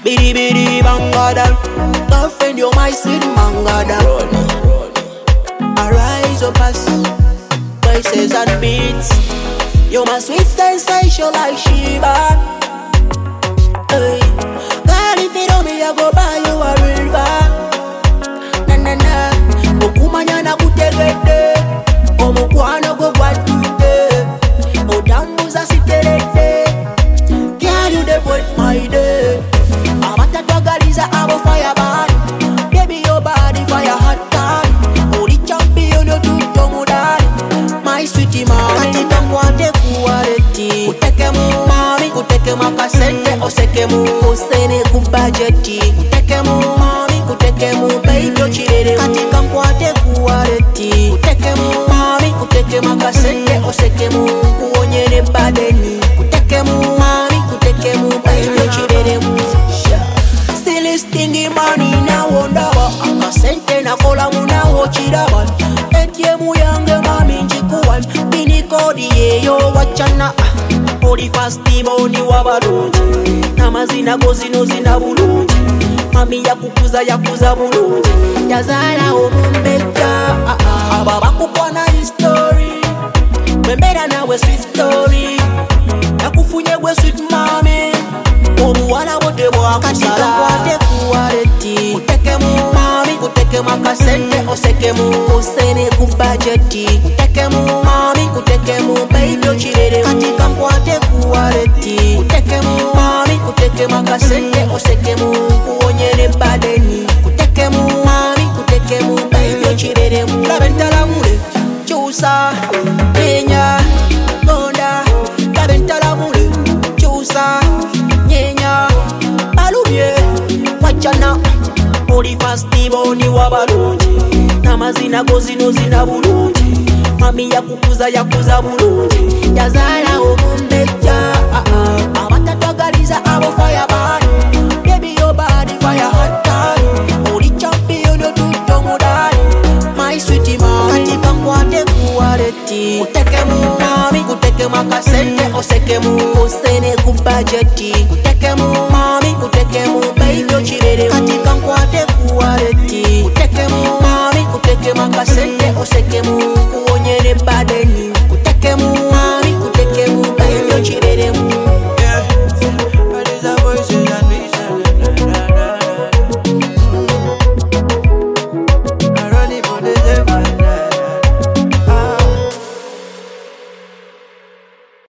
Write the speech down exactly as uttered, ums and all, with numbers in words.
Bidi bidi bangada. Girlfriend, you're my sweet mangada. Arise up as voices and beats. You're my sweet sensation like Shiva. Hey. Girl, if you know me, I go buy you a river. Na na na. Okumanya na kutegede. Omukwana go gwatude. Odambuza siterete. Girl, you the point my day. Amata twagaliza abo fire band. Baby, your body fire hot tan. Only champion you do tomudani. My sweetie mami, katika mwate kuwareti. Kuteke mu mami, kuteke makasete. Oseke mu, osene kubajeti. Kuteke mu mami, kuteke mu baby ochirere. Katika mwate kuwareti. Kuteke mu mami, kuteke makasete. Oseke mu, kuonyene badeni. Kuteke mu mami, kuteke mu baby ochirere mu. Still stingy money na wondawa. Akasente na kola muna wochiraban. Etie mu yange mami njikuwan. Bini kodi yeyo wachana. Odi fasti boni wabalunji. Namazina gozino zina bulunji. Mami yakukuza yakuza bulunji. Yazala omumbeja. Ababa kupwana history. Wembera nawe sweet story. Nakufunye gwe sweet mami. Obuwala wote bwakusala. Katika kwate kuwareti. Kuteke mu mami, kuteke makasente. Oseke mu, osene kubajeti. Kuteke mu mami, kuteke mu baby ochirere. Katika kwate kuwareti. Kuteke mu mami, kuteke makasente. Oseke mu, kuonyene badeni. Kuteke mu mami, kuteke mu baby ochirere mu. Labentala mule, chusa, nyenya, gonda. Labentala mule, chusa, nyenya, balumye, wachana. Odi fasti boni wabalunji. Namazina gozino zina bulunji. Mami yakukuza yakuza bulunji. Yazala omumbeja. Amata twagaliza abo fire band. Baby your body fire hot tan. Odi champion you do tomudani. My sweetie mami, katika mwate kuwareti. Kuteke mu mami, kuteke makasente. Oseke mu, osene kubajeti. Kuteke mu mami, kuteke mu baby ochirere. Katika mwate kuwareti. Kuteke mu mami, kuteke makasente. Oseke mu, kuonyene badeni. Kuteke mu mami, kuteke mu